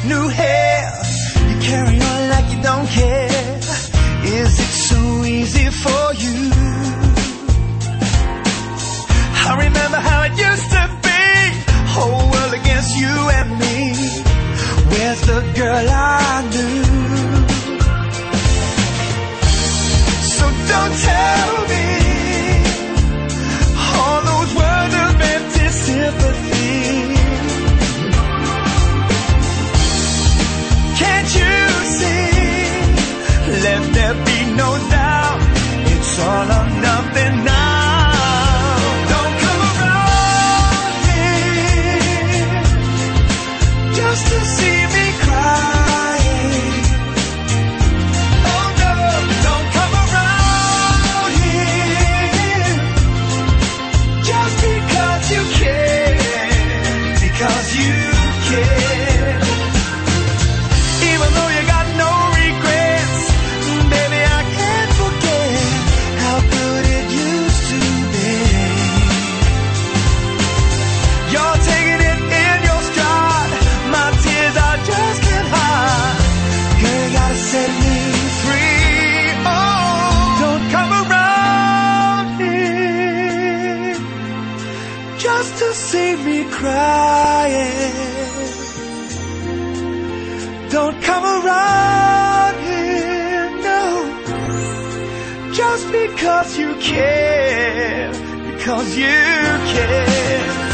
new hair. You carry on like you don't care. Is it so easy for you? I remember how it used to be, whole world against you and me. Where's the girl I knew? So don't tell me all those words of empty sympathy. Can't you see? Let there be no doubt, it's all or nothing now. Don't come around here just to see me crying. Oh no, don't come around here just because you care, because you care. Even though you got no regrets, baby, I can't forget how good it used to be. You're taking it in your stride, my tears I just can't hide. Girl, you gotta set me free. Oh, don't come around here just to see me crying. Don't come around here, no, just because you care, because you care.